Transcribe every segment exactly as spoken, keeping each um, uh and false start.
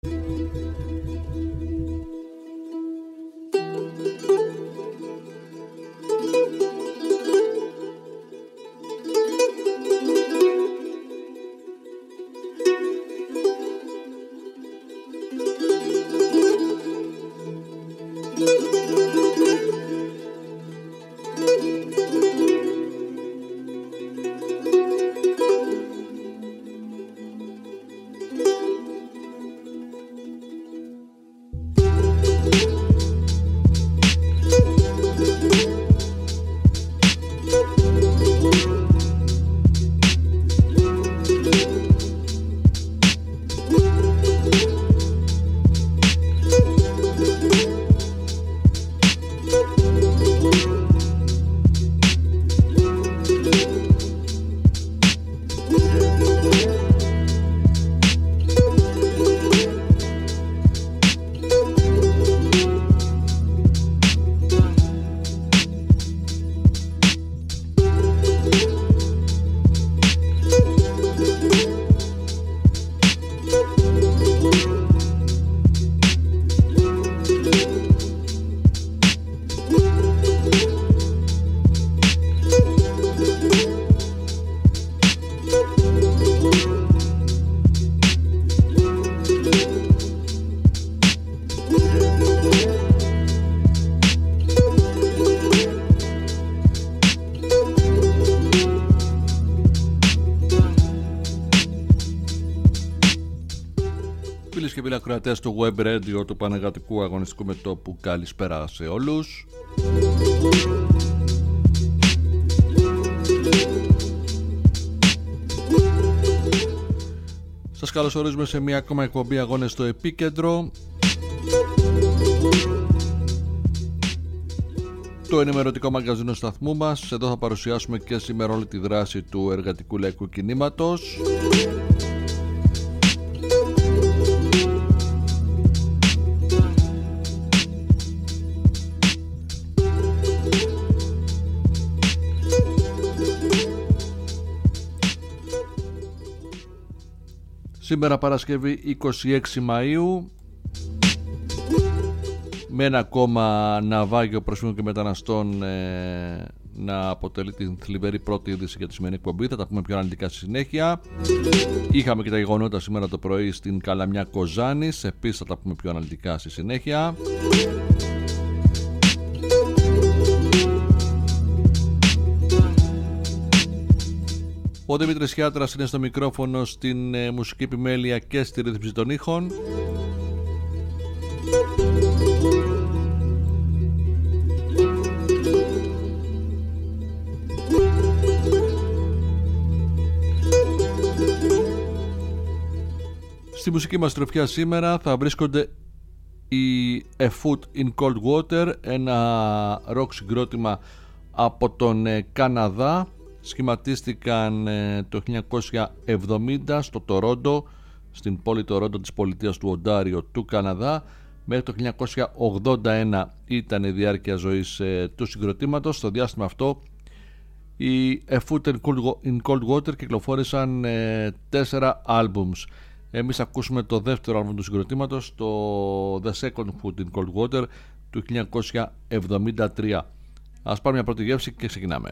Και φίλοι ακροατές του Web Radio του Πανεργατικού Αγωνιστικού Μετώπου, καλησπέρα σε όλους. Σας καλωσορίζουμε σε μια ακόμα εκπομπή Αγώνες στο Επίκεντρο. Το ενημερωτικό μαγκαζίνο σταθμού μας. Εδώ θα παρουσιάσουμε και σήμερα όλη τη δράση του εργατικού λαϊκού κινήματος. Σήμερα Παρασκευή είκοσι έξι Μαΐου, με ένα ακόμα ναυάγιο προσφύγων και μεταναστών ε, να αποτελεί την θλιβερή πρώτη είδηση για τη σημερινή εκπομπή. Θα τα πούμε πιο αναλυτικά στη συνέχεια. Είχαμε και τα γεγονότα σήμερα το πρωί στην Καλαμιά Κοζάνης, επίσης θα τα πούμε πιο αναλυτικά στη συνέχεια. Ο Δημήτρης Χιάτρας είναι στο μικρόφωνο, στην ε, μουσική επιμέλεια και στη ρύθμιση των ήχων. Στη μουσική μας τροφιά σήμερα θα βρίσκονται οι A Foot in Cold Water, ένα rock συγκρότημα από τον ε, Καναδά. Σχηματίστηκαν ε, το χίλια εννιακόσια εβδομήντα στο Τορόντο, στην πόλη Τορόντο της πολιτείας του Οντάριο του Καναδά. Μέχρι το χίλια εννιακόσια ογδόντα ένα ήταν η διάρκεια ζωής ε, του συγκροτήματος. Στο διάστημα αυτό οι A Foot in Cold Water κυκλοφόρησαν ε, τέσσερα άλμπουμς. Εμείς ακούσουμε το δεύτερο άλμπουμ του συγκροτήματος, το The Second Foot in Cold Water του χίλια εννιακόσια εβδομήντα τρία. Ας πάρουμε μια πρώτη γεύση και ξεκινάμε.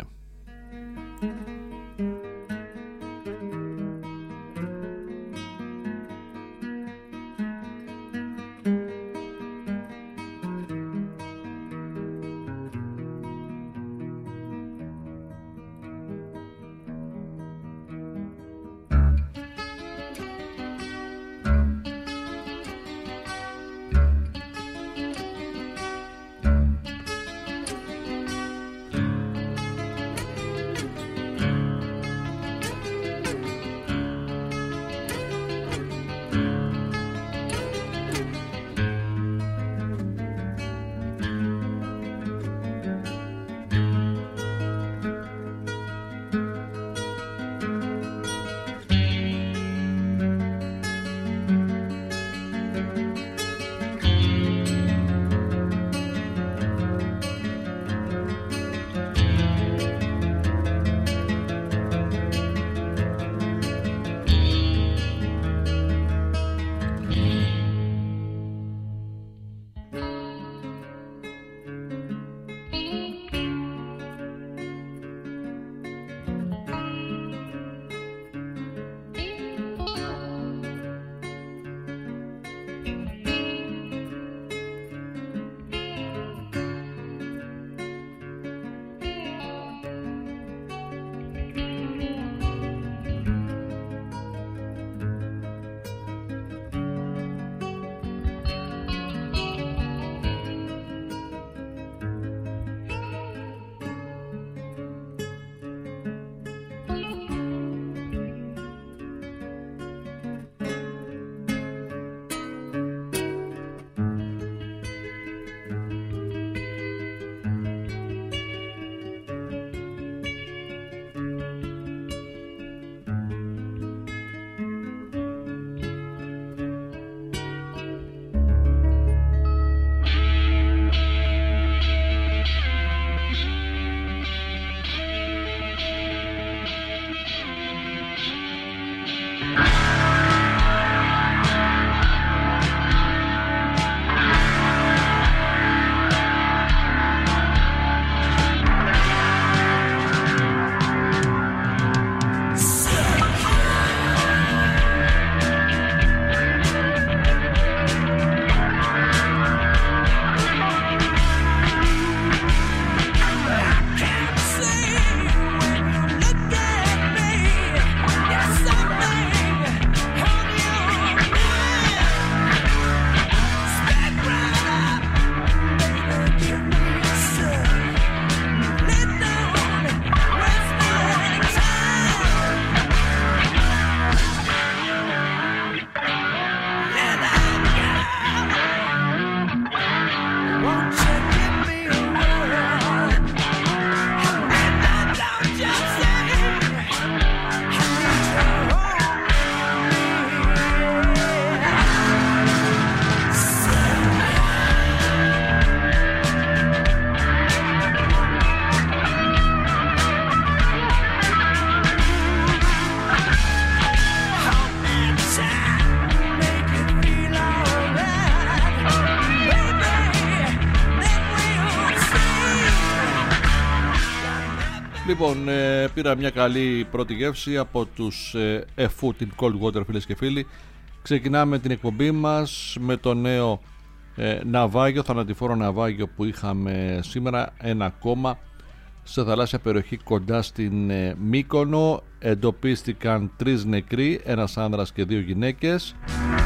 Λοιπόν, ε, πήρα μια καλή πρώτη γεύση από τους ε, A Foot in Cold Water, φίλες και φίλοι. Ξεκινάμε την εκπομπή μας με το νέο ε, ναυάγιο, θανατηφόρο ναυάγιο που είχαμε σήμερα, ένα ακόμα, σε θαλάσσια περιοχή κοντά στην ε, Μύκονο. Εντοπίστηκαν τρεις νεκροί, ένας άνδρας και δύο γυναίκες.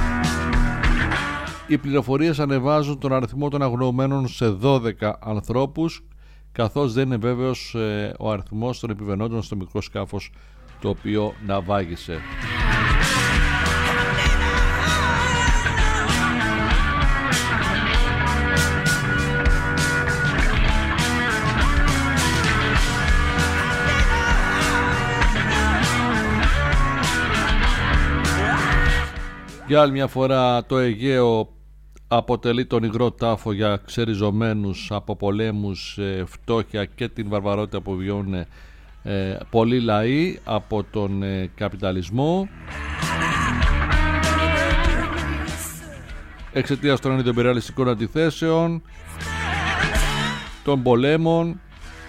Οι πληροφορίες ανεβάζουν τον αριθμό των αγνοωμένων σε δώδεκα ανθρώπους, καθώς δεν είναι βέβαιος ε, ο αριθμός των επιβαινόντων στο μικρό σκάφος το οποίο ναυάγησε. Για άλλη μια φορά το Αιγαίο αποτελεί τον υγρό τάφο για ξεριζωμένους από πολέμους, ε, φτώχεια και την βαρβαρότητα που βιώνουν ε, πολλοί λαοί από τον ε, καπιταλισμό. Εξαιτίας των αντιπεριαλιστικών αντιθέσεων, των πολέμων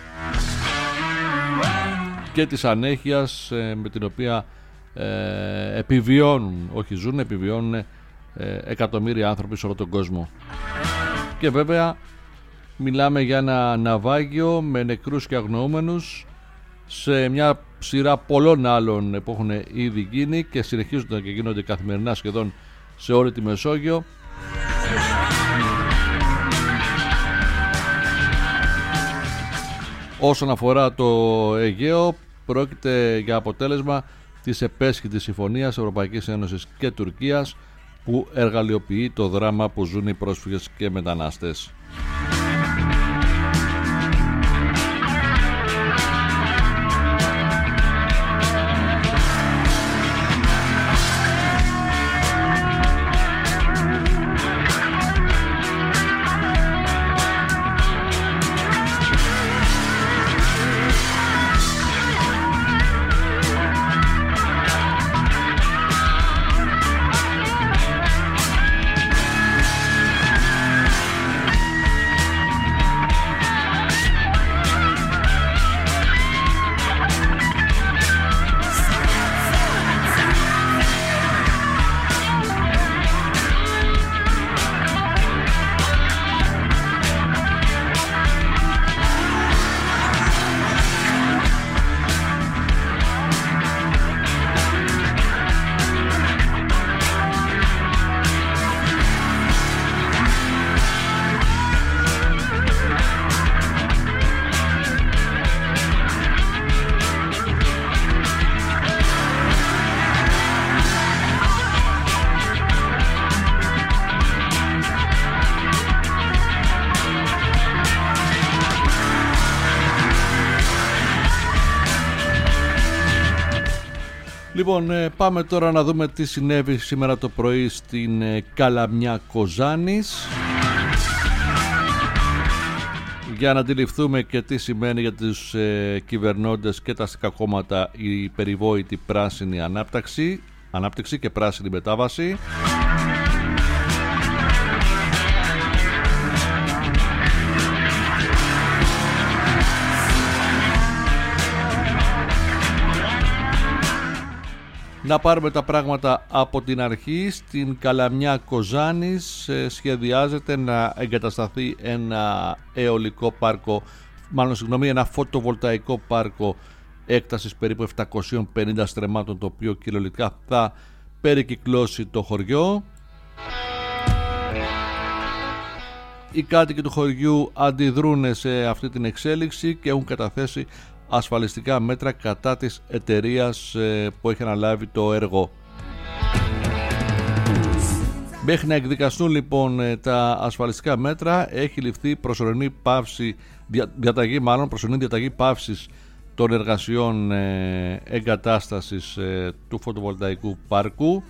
και της ανέχειας ε, με την οποία ε, επιβιώνουν, όχι ζουν, επιβιώνουν ε, εκατομμύρια άνθρωποι σε όλο τον κόσμο. Και βέβαια μιλάμε για ένα ναυάγιο με νεκρούς και αγνοούμενους σε μια σειρά πολλών άλλων που έχουν ήδη γίνει και συνεχίζονται και γίνονται καθημερινά σχεδόν σε όλη τη Μεσόγειο. Όσον αφορά το Αιγαίο, πρόκειται για αποτέλεσμα της επέσχυτης συμφωνίας Ευρωπαϊκής Ένωσης και Τουρκίας που εργαλειοποιεί το δράμα που ζουν οι πρόσφυγες και μετανάστες. Λοιπόν, πάμε τώρα να δούμε τι συνέβη σήμερα το πρωί στην Καλαμιά Κοζάνης, για να αντιληφθούμε και τι σημαίνει για τους ε, κυβερνώντες και τα αστικά κόμματα η περιβόητη πράσινη ανάπτυξη, ανάπτυξη και πράσινη μετάβαση. Να πάρουμε τα πράγματα από την αρχή. Στην Καλαμιά Κοζάνης ε, σχεδιάζεται να εγκατασταθεί ένα αιωλικό πάρκο, μάλλον συγγνώμη, ένα φωτοβολταϊκό πάρκο έκτασης περίπου επτακόσιων πενήντα στρεμμάτων, το οποίο κυριολεκτικά θα περικυκλώσει το χωριό. Οι κάτοικοι του χωριού αντιδρούν σε αυτή την εξέλιξη και έχουν καταθέσει ασφαλιστικά μέτρα κατά της εταιρείας που έχει αναλάβει το έργο. Μέχρι να εκδικαστούν λοιπόν τα ασφαλιστικά μέτρα, έχει ληφθεί προσωρινή πάυση, διαταγή μάλλον προσωρινή διαταγή πάυσης των εργασιών εγκατάστασης του φωτοβολταϊκού πάρκου.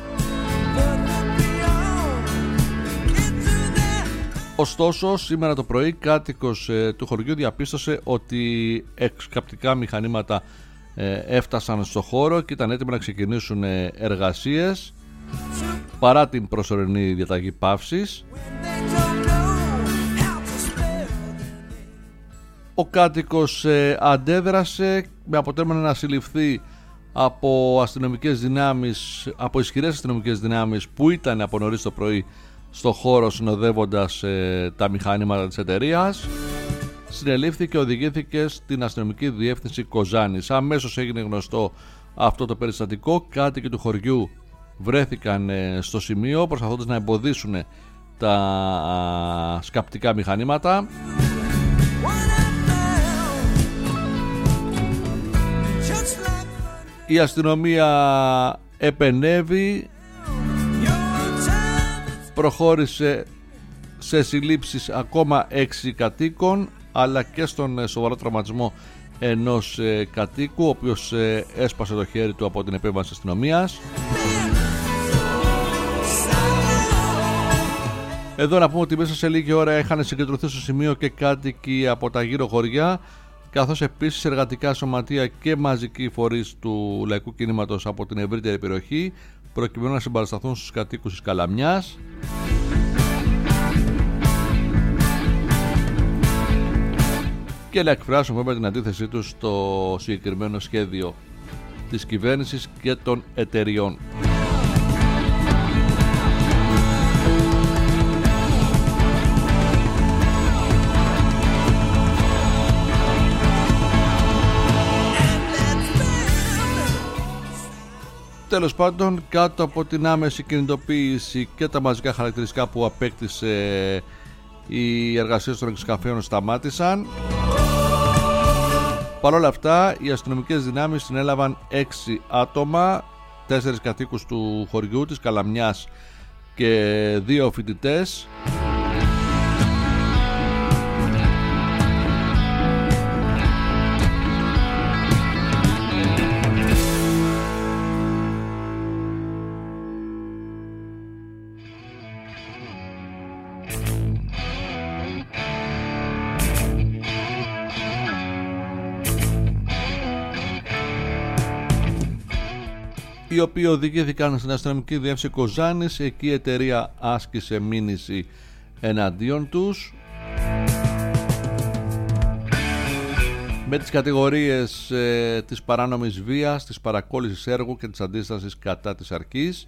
Ωστόσο, σήμερα το πρωί κάτοικος ε, του χωριού διαπίστωσε ότι εξκαπτικά μηχανήματα ε, έφτασαν στο χώρο και ήταν έτοιμοι να ξεκινήσουν ε, εργασίες παρά την προσωρινή διαταγή πάυσης. Ο κάτοικος ε, αντέδρασε με αποτέλεσμα να συλληφθεί από αστυνομικές δυνάμεις, από ισχυρές αστυνομικές δυνάμεις που ήταν από νωρίς το πρωί στο χώρο συνοδεύοντας ε, τα μηχανήματα της εταιρείας. Συνελήφθη και οδηγήθηκε στην αστυνομική διεύθυνση Κοζάνης. Αμέσως έγινε γνωστό αυτό το περιστατικό. Κάτοικοι του χωριού βρέθηκαν ε, στο σημείο προσπαθώντας να εμποδίσουν τα α, σκαπτικά μηχανήματα. Η αστυνομία επενέβη, προχώρησε σε συλλήψεις ακόμα έξι κατοίκων, αλλά και στον σοβαρό τραυματισμό ενός κατοίκου, ο οποίος έσπασε το χέρι του από την επέμβαση της αστυνομίας. Εδώ να πούμε ότι μέσα σε λίγη ώρα είχαν συγκεντρωθεί στο σημείο και κάτοικοι από τα γύρω χωριά, καθώς επίσης εργατικά σωματεία και μαζικοί φορείς του λαϊκού κινήματος από την ευρύτερη περιοχή, προκειμένου να συμπαρασταθούν στους κατοίκους της Καλαμιάς. Και να εκφράσουν βέβαια την αντίθεσή τους στο συγκεκριμένο σχέδιο της κυβέρνησης και των εταιριών. Τέλος πάντων, κάτω από την άμεση κινητοποίηση και τα μαζικά χαρακτηριστικά που απέκτησε, οι εργασίες των εξκαφέων σταμάτησαν. Παρ' όλα αυτά, οι αστυνομικές δυνάμεις συνέλαβαν έξι άτομα, τέσσερις κατοίκους του χωριού της Καλαμιάς και δύο φοιτητές. Οι οποίοι οδηγήθηκαν στην αστυνομική διεύθυνση Κοζάνης. Εκεί η εταιρεία άσκησε μήνυση εναντίον τους με τις κατηγορίες ε, της παράνομης βίας, της παρακόλλησης έργου και της αντίστασης κατά της αρχής.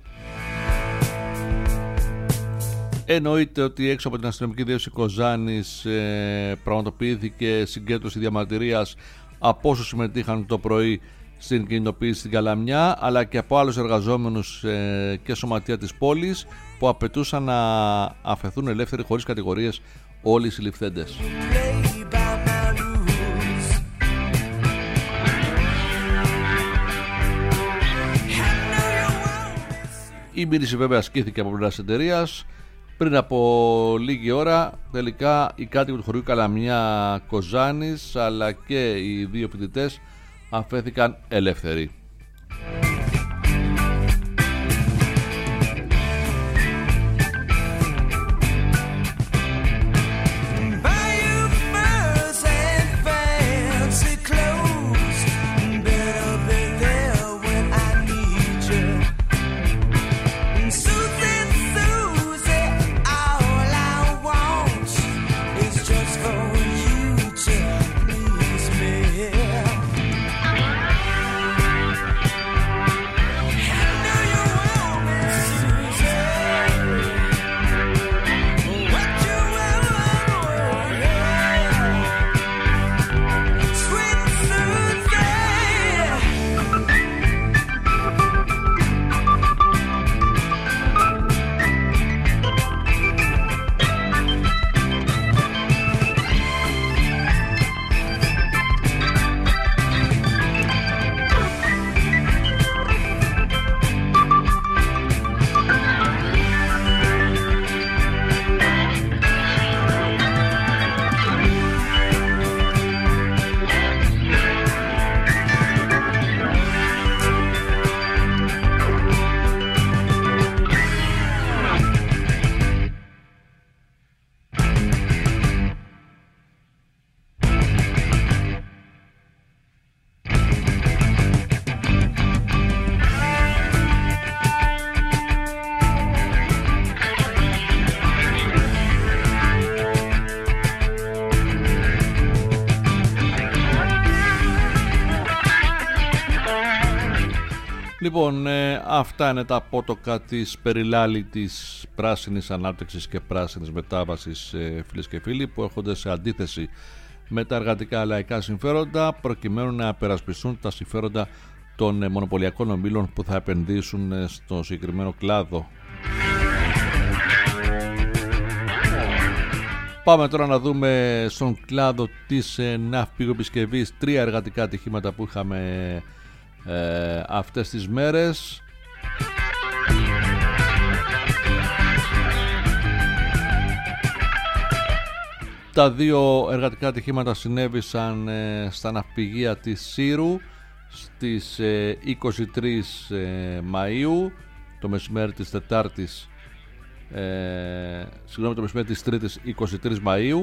Εννοείται ότι έξω από την αστυνομική διεύθυνση Κοζάνης ε, πραγματοποιήθηκε συγκέντρωση διαμαρτυρίας από όσους συμμετείχαν το πρωί στην κινητοποίηση στην Καλαμιά, αλλά και από άλλους εργαζόμενους ε, και σωματεία της πόλης που απαιτούσαν να αφαιθούν ελεύθεροι χωρίς κατηγορίες όλοι οι συλληφθέντες. Η μήνυση βέβαια ασκήθηκε από πλευράς της εταιρείας. Πριν από λίγη ώρα τελικά οι κάτοικοι του χωριού Καλαμιά Κοζάνης αλλά και οι δύο φοιτητές αφέθηκαν ελεύθεροι. Λοιπόν, ε, αυτά είναι τα απότοκα της περιλάλητης πράσινης ανάπτυξης και πράσινης μετάβασης, ε, φίλες και φίλοι, που έρχονται σε αντίθεση με τα εργατικά λαϊκά συμφέροντα, προκειμένου να περασπιστούν τα συμφέροντα των ε, μονοπωλιακών ομίλων που θα επενδύσουν ε, στο συγκεκριμένο κλάδο. Πάμε τώρα να δούμε στον κλάδο της ε, ναυπηγοεπισκευής τρία εργατικά ατυχήματα που είχαμε ε, αυτές τις μέρες. Τα δύο εργατικά ατυχήματα συνέβησαν ε, στα ναυπηγεία της Σύρου στις ε, είκοσι τρεις ε, Μαΐου, το μεσημέρι της Τετάρτης, ε, συγγνώμη, το μεσημέρι της Τρίτης είκοσι τρεις Μαΐου,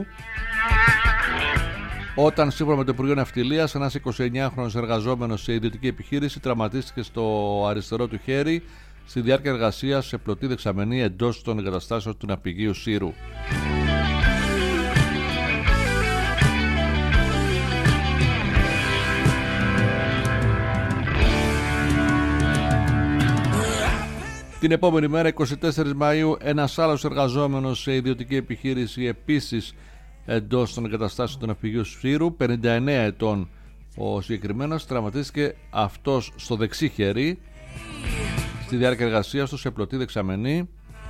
όταν σύμφωνα με το Υπουργείο Ναυτιλίας ένας εικοσιεννιάχρονος εργαζόμενος σε ιδιωτική επιχείρηση τραυματίστηκε στο αριστερό του χέρι στη διάρκεια εργασίας σε πλωτή δεξαμενή εντός των εγκαταστάσεων του ναυπηγείου Σύρου. Την επόμενη μέρα, εικοστή τέταρτη Μαΐου, ένας άλλος εργαζόμενος σε ιδιωτική επιχείρηση επίσης εντός των εγκαταστάσεων του ναυπηγείου Σύρου, πενήντα εννέα ετών ο συγκεκριμένος, τραυματίστηκε αυτός στο δεξί χέρι στη διάρκεια εργασίας του σε πλωτή δεξαμενή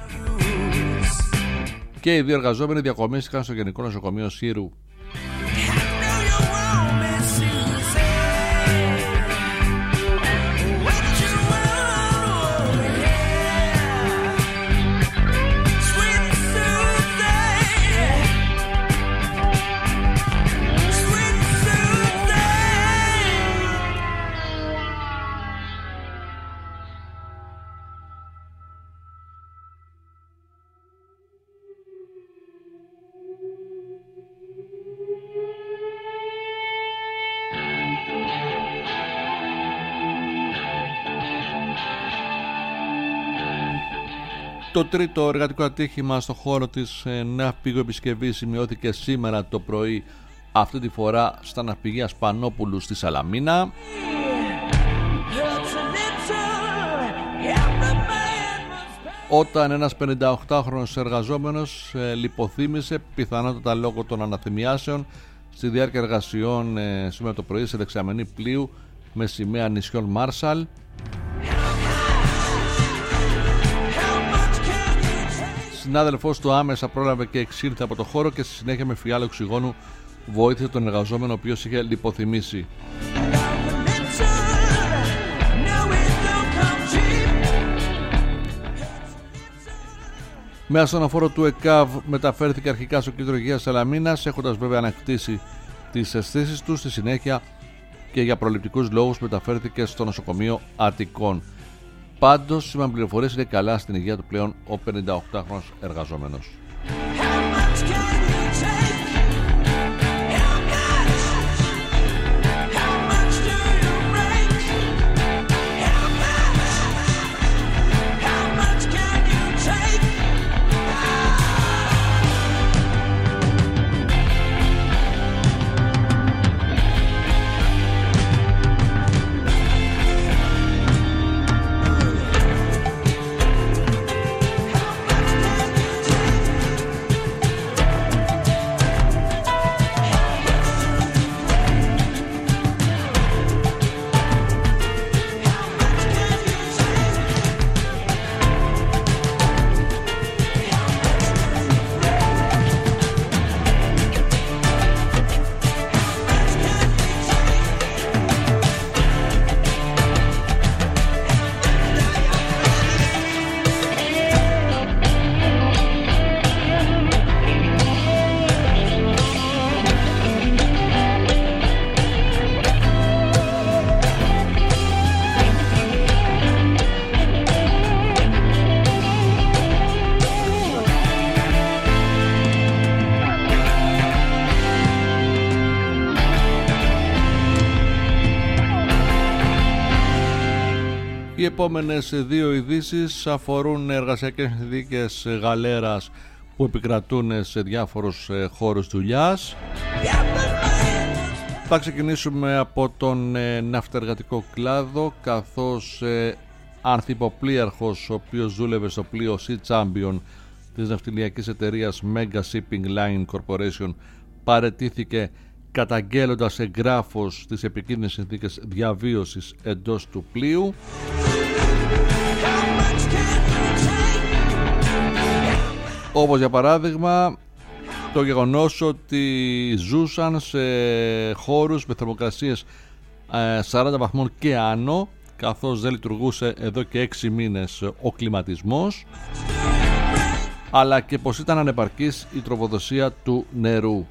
και οι δύο εργαζόμενοι διακομίστηκαν στο Γενικό Νοσοκομείο Σύρου. Το τρίτο εργατικό ατύχημα στο χώρο της ναυπηγοεπισκευής σημειώθηκε σήμερα το πρωί, αυτή τη φορά στα ναυπηγεία Σπανόπουλου στη Σαλαμίνα. Όταν ένας πενηνταοκτάχρονος εργαζόμενος ε, λιποθύμησε, πιθανότατα λόγω των αναθυμιάσεων, στη διάρκεια εργασιών ε, σήμερα το πρωί σε δεξαμενή πλοίου με σημαία νησιών Μάρσαλ. Συνάδελφός του άμεσα πρόλαβε και εξήλθε από το χώρο και στη συνέχεια με φιάλο οξυγόνου βοήθησε τον εργαζόμενο, ο οποίος είχε λιποθυμήσει. Με ασθενοφόρο του ΕΚΑΒ μεταφέρθηκε αρχικά στο κέντρο υγείας Σαλαμίνας, έχοντας βέβαια ανακτήσει τις αισθήσεις του. Στη συνέχεια και για προληπτικούς λόγους μεταφέρθηκε στο νοσοκομείο Αττικών. Πάντως, σήμερα πληροφορίες, είναι καλά στην υγεία του πλέον ο πενηνταοκτάχρονος εργαζόμενος. Οι επόμενες δύο ειδήσεις αφορούν εργασιακές συνθήκες γαλέρας που επικρατούν σε διάφορους χώρους δουλειάς. Θα ξεκινήσουμε από τον ναυτεργατικό κλάδο, καθώς ανθυποπλοίαρχος ο οποίος δούλευε στο πλοίο Sea Champion της ναυτιλιακής εταιρείας Mega Shipping Line Corporation παραιτήθηκε καταγγέλλοντας εγγράφος τις επικίνδυνες συνθήκες διαβίωσης εντός του πλοίου. Όπως για παράδειγμα το γεγονός ότι ζούσαν σε χώρους με θερμοκρασίες σαράντα βαθμών και άνω, καθώς δεν λειτουργούσε εδώ και έξι μήνες ο κλιματισμός, αλλά και πως ήταν ανεπαρκής η τροφοδοσία του νερού.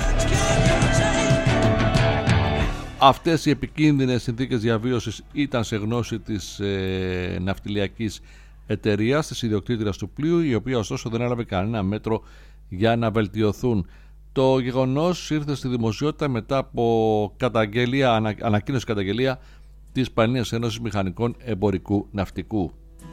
Αυτές οι επικίνδυνες συνθήκες διαβίωσης ήταν σε γνώση της ε, ναυτιλιακής εταιρείας, της ιδιοκτήτριας του πλοίου, η οποία ωστόσο δεν έλαβε κανένα μέτρο για να βελτιωθούν. Το γεγονός ήρθε στη δημοσιότητα μετά από καταγγελία, ανα, ανακοίνωση καταγγελία της Πανελλήνιας Ένωσης Μηχανικών Εμπορικού Ναυτικού.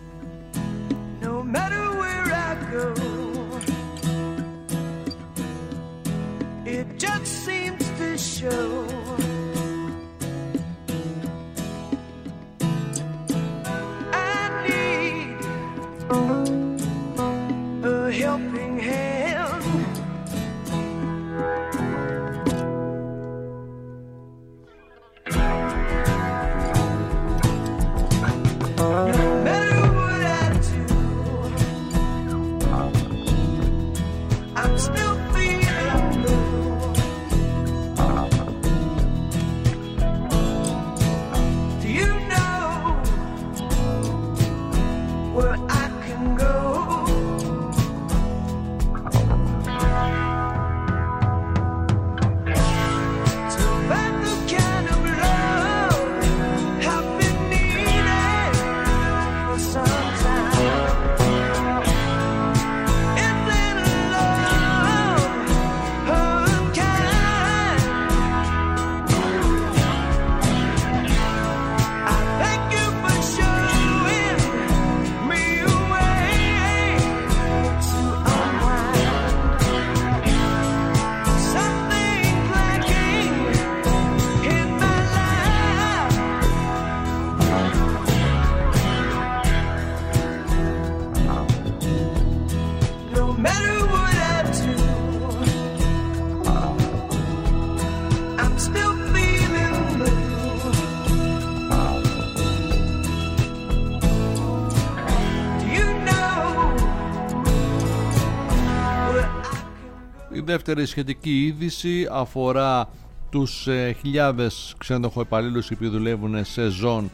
Η δεύτερη σχετική είδηση αφορά τους ε, χιλιάδες ξενοδοχοϊπαλλήλους οι οποίοι δουλεύουν σεζόν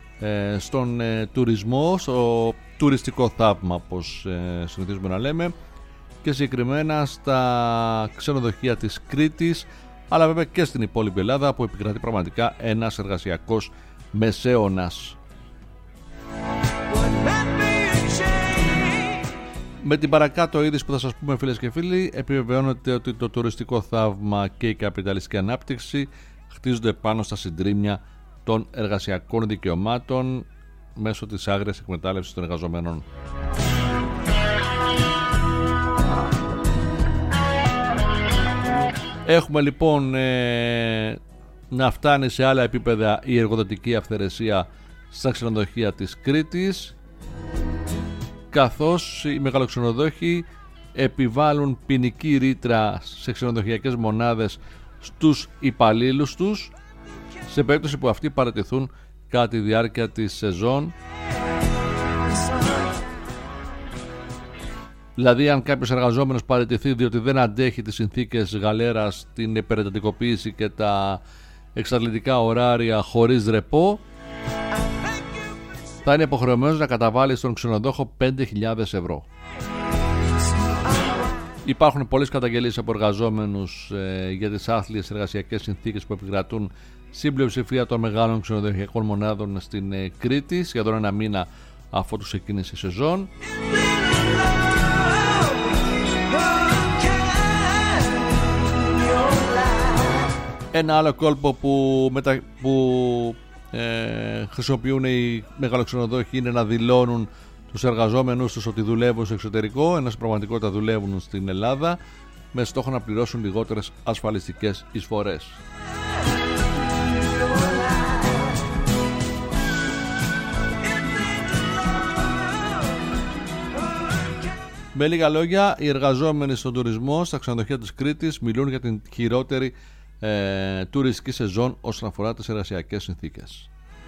ε, στον ε, τουρισμό, στο τουριστικό θαύμα, όπως ε, συνηθίζουμε να λέμε, και συγκεκριμένα στα ξενοδοχεία της Κρήτης, αλλά βέβαια και στην υπόλοιπη Ελλάδα, που επικρατεί πραγματικά ένας εργασιακός μεσαίωνας. Με την παρακάτω είδηση που θα σας πούμε, φίλες και φίλοι, επιβεβαιώνεται ότι το τουριστικό θαύμα και η καπιταλιστική ανάπτυξη χτίζονται πάνω στα συντρίμμια των εργασιακών δικαιωμάτων μέσω της άγριας εκμετάλλευσης των εργαζομένων. Έχουμε λοιπόν ε, να φτάνει σε άλλα επίπεδα η εργοδοτική αυθαιρεσία στα ξενοδοχεία της Κρήτης, καθώς οι μεγαλοξενοδόχοι επιβάλλουν ποινική ρήτρα σε ξενοδοχειακές μονάδες στους υπαλλήλους τους σε περίπτωση που αυτοί παραιτηθούν κατά τη διάρκεια της σεζόν. Δηλαδή, αν κάποιος εργαζόμενος παραιτηθεί διότι δεν αντέχει τις συνθήκες γαλέρας, την υπερεντατικοποίηση και τα εξαντλητικά ωράρια χωρίς ρεπό, θα είναι υποχρεωμένος να καταβάλει στον ξενοδόχο πέντε χιλιάδες ευρώ. Υπάρχουν πολλές καταγγελίες από εργαζόμενους ε, για τις άθλιες εργασιακές συνθήκες που επικρατούν στην πλειοψηφία των μεγάλων ξενοδοχειακών μονάδων στην ε, Κρήτη, σχεδόν ένα μήνα αφού τους ξεκίνησε η σεζόν. Ένα άλλο κόλπο που, μετα... που ε, χρησιμοποιούν οι μεγαλοξενοδόχοι είναι να δηλώνουν τους εργαζόμενους τους ότι δουλεύουν στο εξωτερικό, ενώ στην πραγματικότητα δουλεύουν στην Ελλάδα, με στόχο να πληρώσουν λιγότερες ασφαλιστικές εισφορές. Με λίγα λόγια, οι εργαζόμενοι στον τουρισμό στα ξενοδοχεία της Κρήτης μιλούν για την χειρότερη ε, τουριστική σεζόν όσον αφορά τις εργασιακές συνθήκες.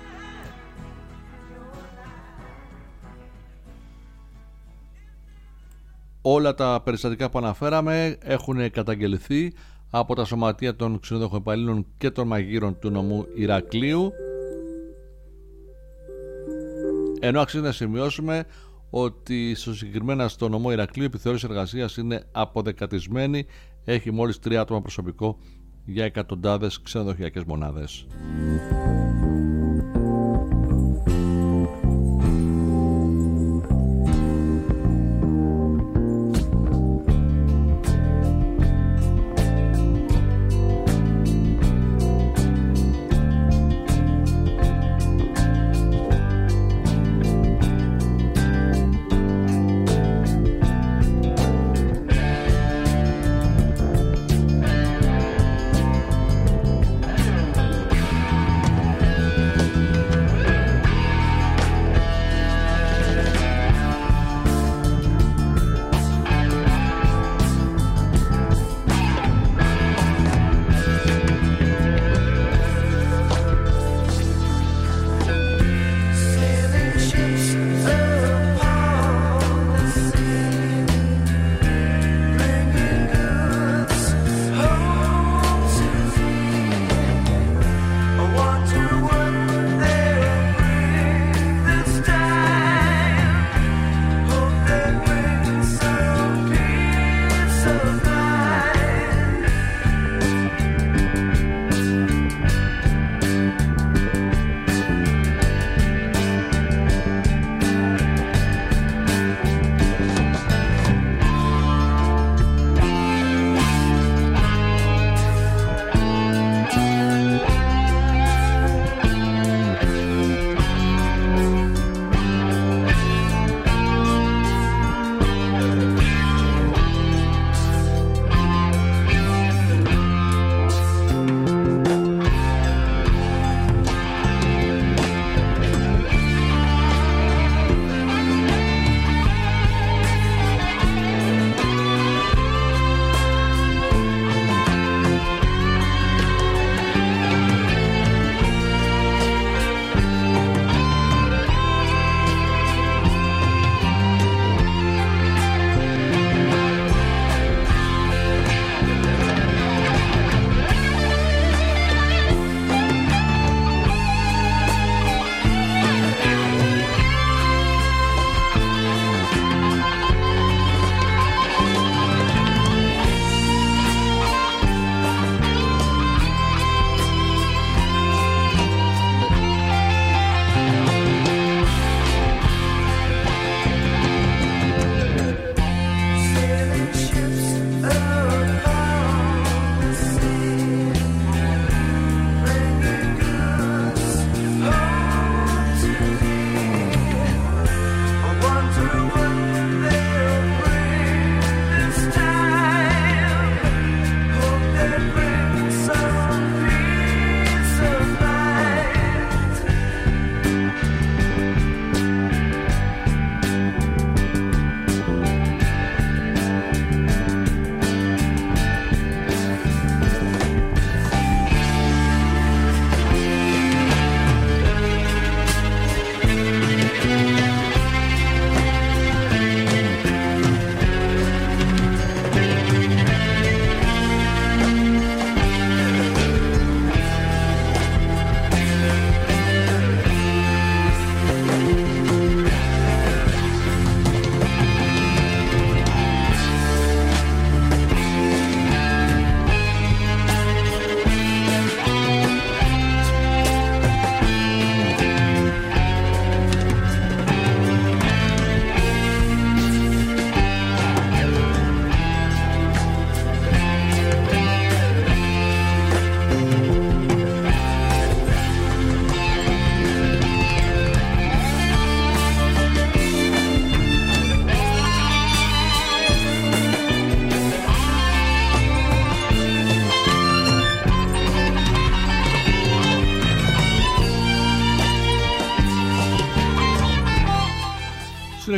Όλα τα περιστατικά που αναφέραμε έχουν καταγγελθεί από τα σωματεία των ξενοδοχών υπαλλήλων και των μαγείρων του νομού Ηρακλείου, ενώ αξίζει να σημειώσουμε ότι στο συγκεκριμένα στο νομό Ηρακλείου η επιθεώρηση εργασίας είναι αποδεκατισμένη, έχει μόλις τρία άτομα προσωπικό για εκατοντάδες ξενοδοχειακές μονάδες.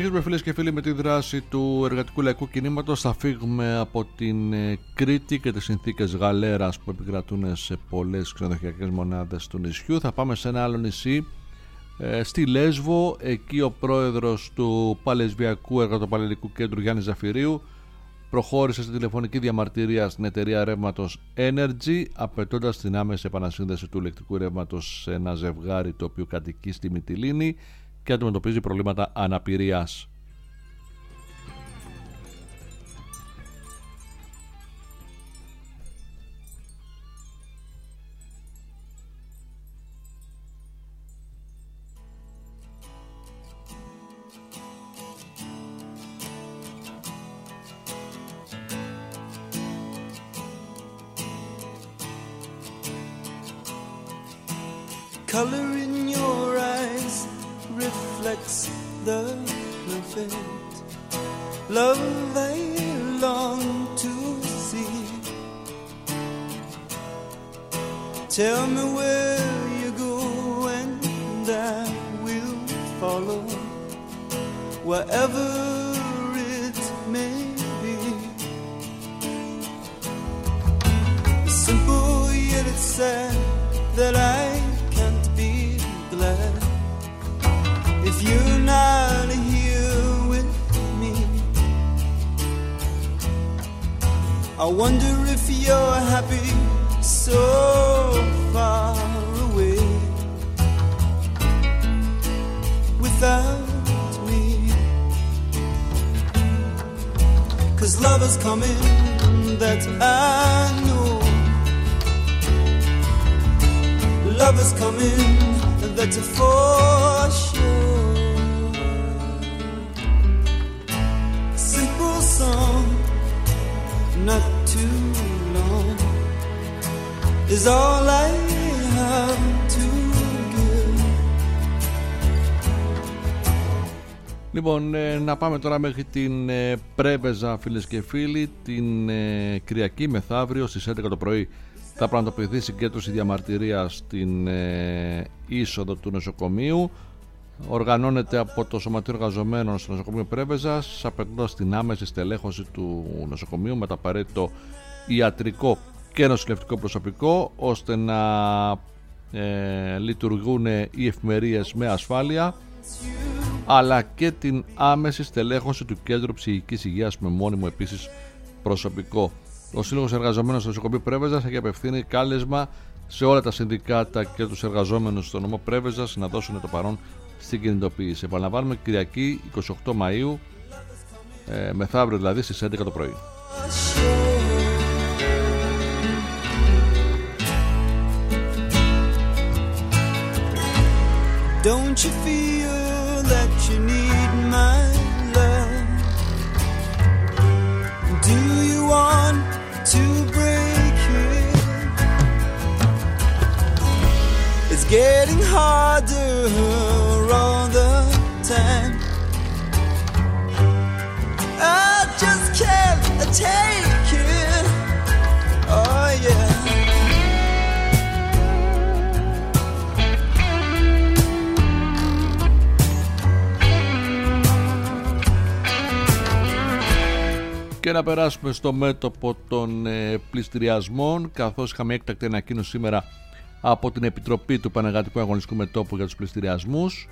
Συνεχίζουμε φίλες και φίλοι με τη δράση του εργατικού λαϊκού κινήματος. Θα φύγουμε από την Κρήτη και τις συνθήκες γαλέρας που επικρατούν σε πολλές ξενοδοχειακές μονάδες του νησιού. Θα πάμε σε ένα άλλο νησί, στη Λέσβο. Εκεί ο πρόεδρος του Παλαισβιακού Εργατοπαλληλικού Κέντρου, Γιάννης Ζαφυρίου, προχώρησε στη τηλεφωνική διαμαρτυρία στην εταιρεία ρεύματος Energy, απαιτώντας την άμεση επανασύνδεση του ηλεκτρικού ρεύματος σε ένα ζευγάρι το οποίο κατοικεί στη Μυτιλήνη και αντιμετωπίζει προβλήματα αναπηρίας. Color in your eyes reflects the perfect love I long to see. Tell me where you go and I will follow, wherever it may be. It's simple yet it's sad that I glad if you're not here with me. I wonder if you're happy so far away without me. 'Cause love is coming, that I know. Love is coming, that's for sure. Simple song, not too long, is all I have to give. Λοιπόν, ε, να πάμε τώρα μέχρι την ε, Πρέβεζα, φίλες και φίλοι. Την ε, Κυριακή μεθαύριο στις έντεκα το πρωί θα πραγματοποιηθεί συγκέντρωση διαμαρτυρίας στην ε, είσοδο του νοσοκομείου. Οργανώνεται από το Σωματείο Εργαζομένων στο νοσοκομείο Πρέβεζας, απαιτώντας την άμεση στελέχωση του νοσοκομείου με το απαραίτητο ιατρικό και νοσηλευτικό προσωπικό, ώστε να ε, λειτουργούν οι εφημερίες με ασφάλεια, αλλά και την άμεση στελέχωση του Κέντρου Ψυχικής Υγείας με μόνιμο επίσης προσωπικό. Ο Σύλλογος Εργαζομένων στο νοσοκομείο Πρέβεζας έχει απευθύνει κάλεσμα σε όλα τα συνδικάτα και τους εργαζόμενους στο νομό Πρέβεζας να δώσουν το παρόν στην κινητοποίηση. Επαναλαμβάνουμε, Κυριακή εικοστή όγδοη Μαΐου, ε, μεθαύριο δηλαδή στις έντεκα το πρωί. Don't you feel that you need my love? Do you want to break it? It's getting harder all the time. I just can't take it. Oh yeah. Και να περάσουμε στο μέτωπο των ε, πληστηριασμών, καθώς είχαμε έκτακτη ανακοίνωση σήμερα από την Επιτροπή του Πανεργατικού Αγωνιστικού Μετώπου για τους πληστηριασμούς.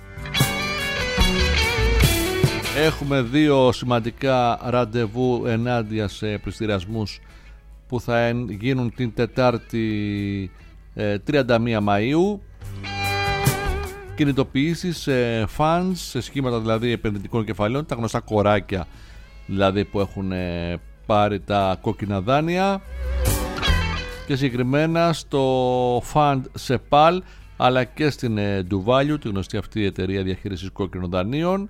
Έχουμε δύο σημαντικά ραντεβού ενάντια σε πληστηριασμούς που θα γίνουν την Τετάρτη ε, τριάντα μία Μαΐου. Κινητοποιήσεις σε funds, σε σχήματα δηλαδή επενδυτικών κεφαλαίων, τα γνωστά κοράκια δηλαδή που έχουν πάρει τα κόκκινα δάνεια, και συγκεκριμένα στο Fund Sepal αλλά και στην DoValue, τη γνωστή αυτή εταιρεία διαχείρισης κόκκινων δανείων.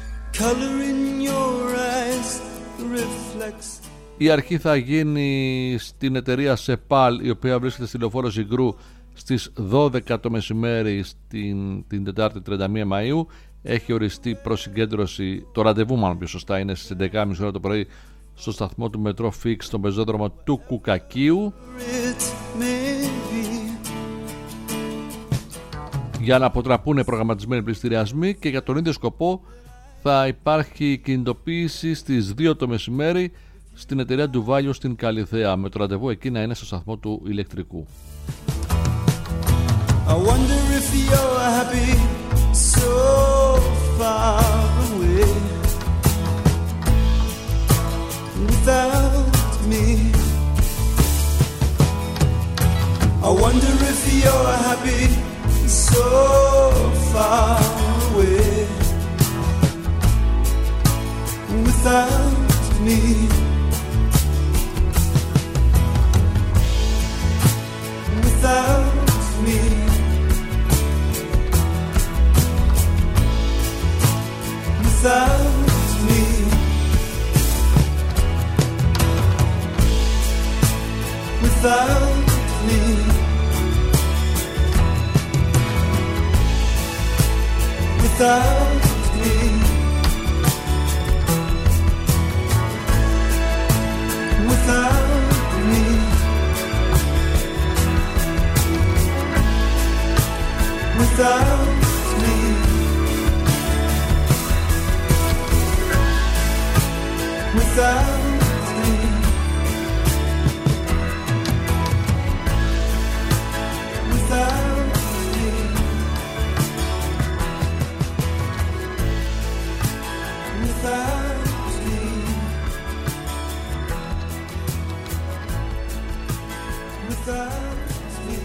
Η αρχή θα γίνει στην εταιρεία Sepal, η οποία βρίσκεται στη Λεωφόρο Ζιγκρού, στις δώδεκα το μεσημέρι στην, την Τετάρτη τριάντα μία Μαΐου. Έχει οριστεί προς συγκέντρωση, το ραντεβού μάλλον πιο σωστά είναι στις έντεκα και μισή ώρα το πρωί στο σταθμό του Μετρό Fix στον πεζόδρομο του Κουκακίου, για να αποτραπούν προγραμματισμένοι πληστηριασμοί, και για τον ίδιο σκοπό θα υπάρχει κινητοποίηση στις δύο το μεσημέρι στην εταιρεία του Βάλιου στην Καλιθέα, με το ραντεβού εκεί να είναι στο σταθμό του ηλεκτρικού. I wonder if you're happy so far away without me. I wonder if you're happy so far away without me. Without me. Without me. Without me. Without me. Without me. Without me. Without me. Without me. Without me. Without me.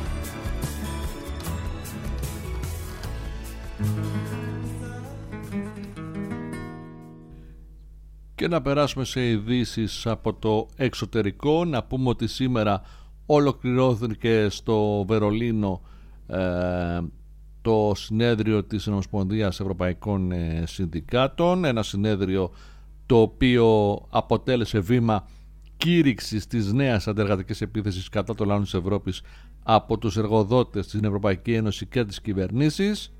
Και να περάσουμε σε ειδήσεις από το εξωτερικό. Να πούμε ότι σήμερα ολοκληρώθηκε στο Βερολίνο ε, το συνέδριο της Ομοσπονδίας Ευρωπαϊκών ε, Συνδικάτων, ένα συνέδριο το οποίο αποτέλεσε βήμα κήρυξης της νέας αντεργατικής επίθεσης κατά το λαό της Ευρώπης από τους εργοδότες, στην Ευρωπαϊκή Ένωση και τις κυβερνήσεις.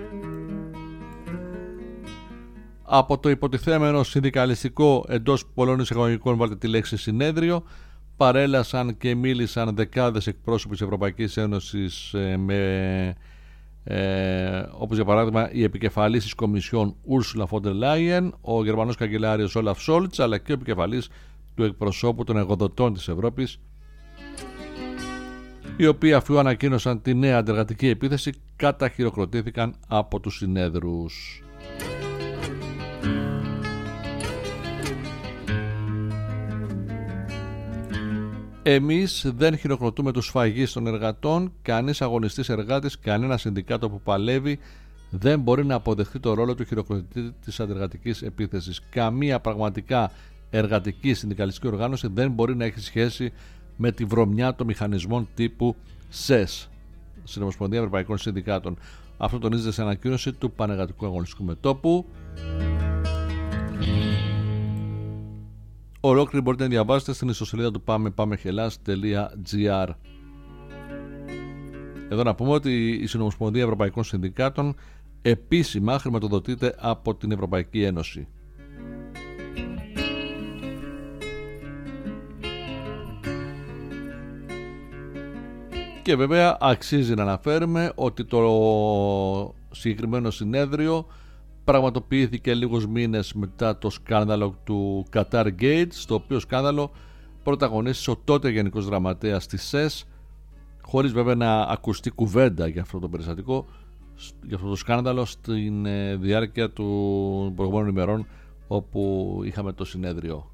Από το υποτιθέμενο συνδικαλιστικό, εντός πολλών εισαγωγικών βάλτε τη λέξη συνέδριο, παρέλασαν και μίλησαν δεκάδες εκπρόσωποι της Ευρωπαϊκής Ένωσης ε, με, ε, όπως για παράδειγμα η επικεφαλής της Κομισιόν Ursula von der Leyen, ο Γερμανός καγκελάριος Olaf Scholz, αλλά και ο επικεφαλής του εκπροσώπου των εργοδοτών της Ευρώπης, οι οποίοι αφού ανακοίνωσαν τη νέα αντεργατική επίθεση καταχειροκροτήθηκαν από τους συνέδρους. Εμείς δεν χειροκροτούμε τους σφαγείς των εργατών. Κανείς αγωνιστής εργάτης, κανένα συνδικάτο που παλεύει δεν μπορεί να αποδεχτεί το ρόλο του χειροκροτητή της αντεργατικής επίθεσης. Καμία πραγματικά εργατική συνδικαλιστική οργάνωση δεν μπορεί να έχει σχέση με τη βρωμιά των μηχανισμών τύπου ΣΕΣ, Συνομοσπονδία Ευρωπαϊκών Συνδικάτων. Αυτό τονίζεται σε ανακοίνωση του Πανεργατικού Αγωνιστικού Μετώπου. Ολόκληρη μπορείτε να διαβάσετε στην ιστοσελίδα του πάμε πάμε χελάς τελεία τζι άρ. Εδώ να πούμε ότι η Συνομοσπονδία Ευρωπαϊκών Συνδικάτων επίσημα χρηματοδοτείται από την Ευρωπαϊκή Ένωση. Και βέβαια αξίζει να αναφέρουμε ότι το συγκεκριμένο συνέδριο πραγματοποιήθηκε λίγους μήνες μετά το σκάνδαλο του Qatar Gate, στο οποίο σκάνδαλο πρωταγωνίστησε ο τότε Γενικός Γραμματέας της ΣΕΣ, χωρίς βέβαια να ακουστεί κουβέντα για αυτό το περιστατικό, για αυτό το σκάνδαλο στην διάρκεια των προηγούμενων ημερών όπου είχαμε το συνέδριο.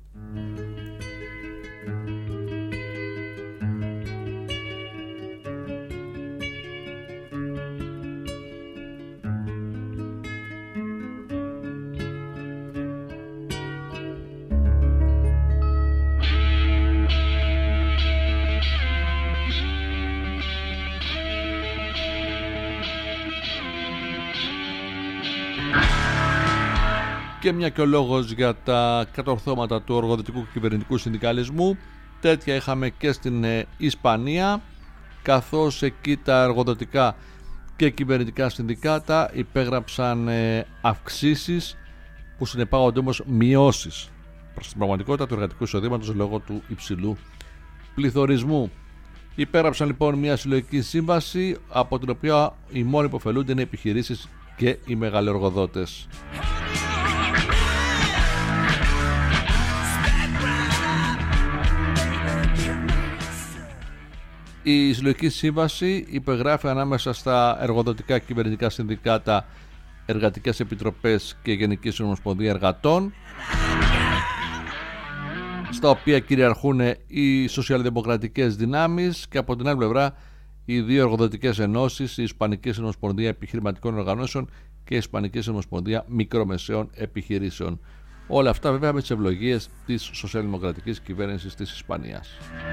Και μια και ο λόγος για τα κατορθώματα του εργοδοτικού και κυβερνητικού συνδικαλισμού, τέτοια είχαμε και στην Ισπανία, καθώς εκεί τα εργοδοτικά και κυβερνητικά συνδικάτα υπέγραψαν αυξήσεις που συνεπάγονται όμως μειώσεις προς την πραγματικότητα του εργατικού εισοδήματος λόγω του υψηλού πληθωρισμού. Υπέγραψαν λοιπόν μια συλλογική σύμβαση από την οποία οι μόνοι που ωφελούνται είναι οι επιχειρήσεις και οι μεγαλοεργοδότες. Η συλλογική σύμβαση υπεγράφει ανάμεσα στα εργοδοτικά και κυβερνητικά συνδικάτα, εργατικές επιτροπές και Γενική Συνομοσπονδία Εργατών, στα οποία κυριαρχούν οι σοσιαλδημοκρατικές δυνάμεις, και από την άλλη πλευρά οι δύο εργοδοτικές ενώσεις, η Ισπανική Συνομοσπονδία Επιχειρηματικών Οργανώσεων και η Ισπανική Συνομοσπονδία Μικρομεσαίων Επιχειρήσεων. Όλα αυτά βέβαια με τις ευλογίες της σοσιαλδημοκρατικής κυβέρνησης της Ισπανίας.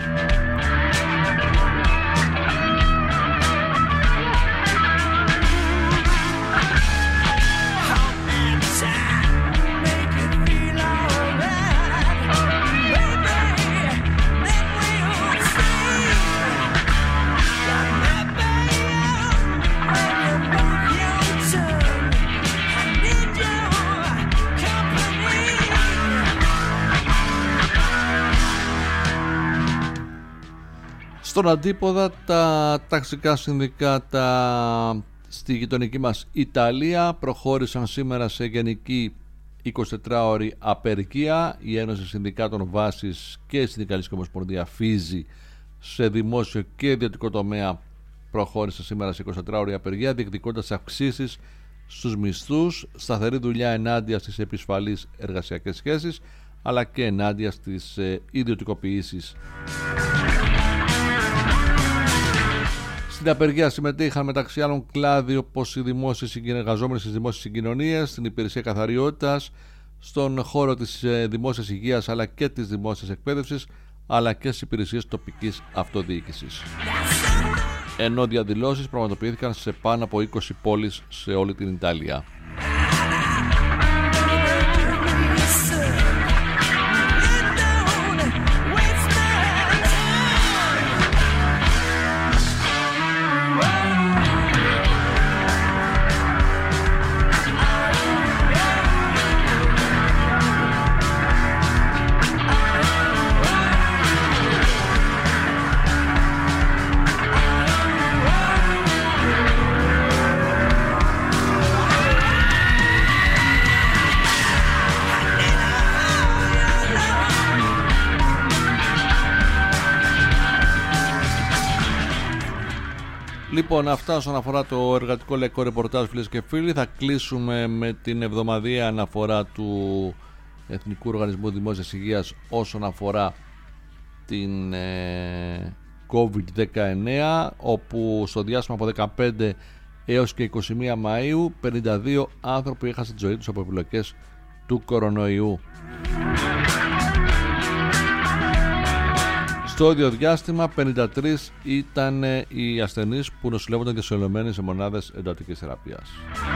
Στον αντίποδα, τα ταξικά συνδικάτα στη γειτονική μας Ιταλία προχώρησαν σήμερα σε γενική εικοσιτετράωρη απεργία. Η Ένωση Συνδικάτων Βάσης και η Συνδικαλιστική Ομοσπονδία Φίζη σε δημόσιο και ιδιωτικό τομέα προχώρησαν σήμερα σε εικοσιτετράωρη απεργία, διεκδικώντας αυξήσεις στους μισθούς, σταθερή δουλειά ενάντια στις επισφαλείς εργασιακές σχέσεις, αλλά και ενάντια στις ε, ιδιωτικοποιήσεις. Στην απεργία συμμετείχαν μεταξύ άλλων κλάδοι όπως οι δημόσιες εργαζόμενοι στις δημόσιες συγκοινωνίες, στην υπηρεσία καθαριότητας, στον χώρο της δημόσιας υγείας αλλά και της δημόσιας εκπαίδευσης, αλλά και στις υπηρεσίες τοπικής αυτοδιοίκησης. Ενώ διαδηλώσεις πραγματοποιήθηκαν σε πάνω από είκοσι πόλεις σε όλη την Ιταλία. Λοιπόν, αυτά όσον αφορά το εργατικό λαϊκό ρεπορτάζ, φίλες και φίλοι. Θα κλείσουμε με την εβδομαδιαία αναφορά του Εθνικού Οργανισμού Δημόσιας Υγείας όσον αφορά την ε, κόβιντ δεκαεννέα, όπου στο διάστημα από δεκαπέντε έως και είκοσι μία Μαΐου πενήντα δύο άνθρωποι έχασαν τη ζωή τους από επιπλοκές του κορονοϊού. Στο ίδιο διάστημα πενήντα τρεις ήταν οι ασθενείς που νοσηλεύονταν και σωλωμένοι σε μονάδες εντατικής θεραπείας.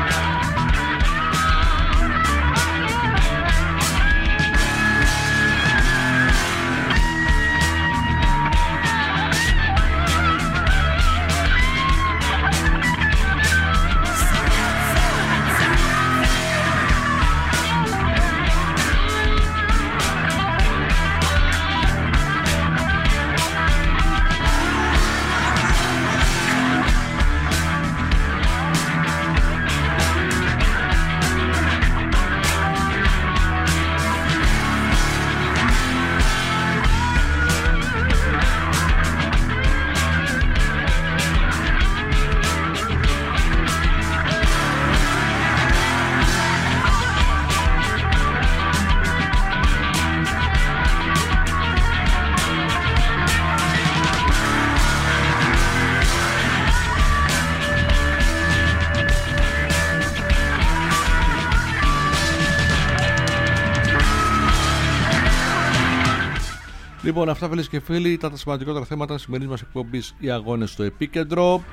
Λοιπόν, αυτά φίλες και φίλοι ήταν τα σημαντικότερα θέματα της σημερινής μας εκπομπής, οι αγώνες στο επίκεντρο.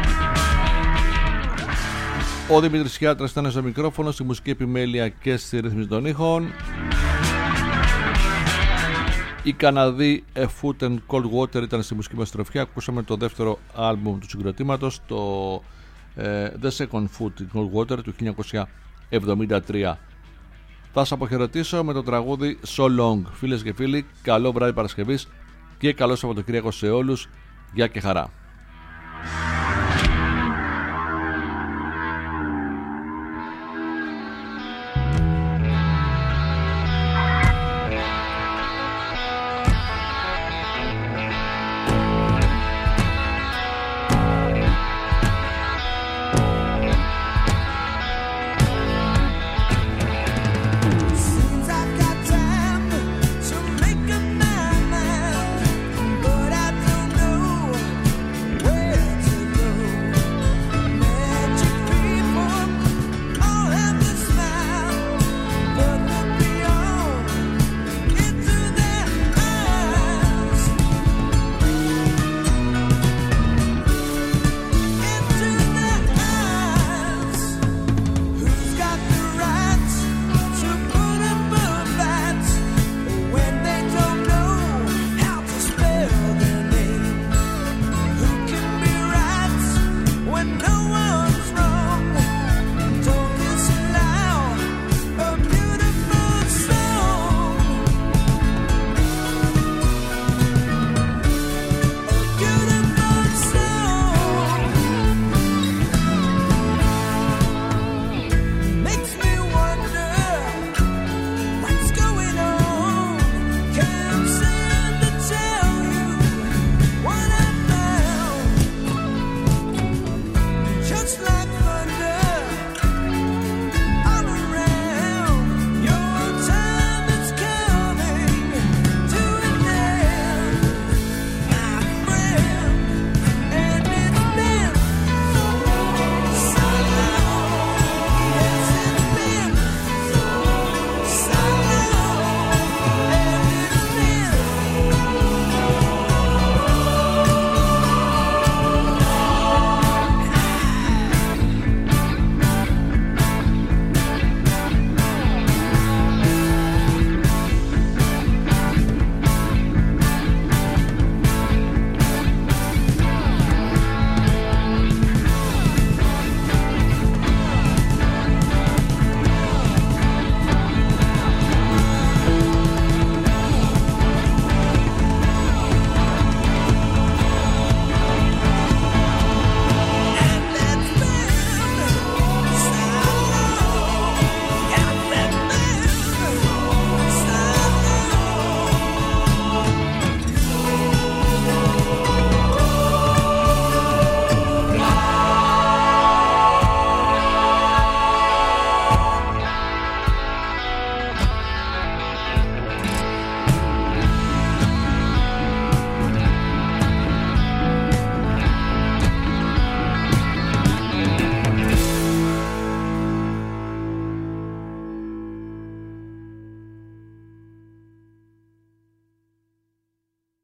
Ο Δημήτρης Χιάτρας ήταν στο μικρόφωνο, στη μουσική επιμέλεια και στη ρύθμιση των ήχων. Οι Καναδοί A Foot and Cold Water ήταν στη μουσική μας τροφιά. Ακούσαμε το δεύτερο άλμπουμ του συγκροτήματος, το ε, The Second Foot in Cold Water του χίλια εννιακόσια εβδομήντα τρία. Θα σας αποχαιρετήσω με το τραγούδι So Long. Φίλες και φίλοι, καλό βράδυ Παρασκευής και καλό Σαββατοκύριακο σε όλους. Γεια και χαρά.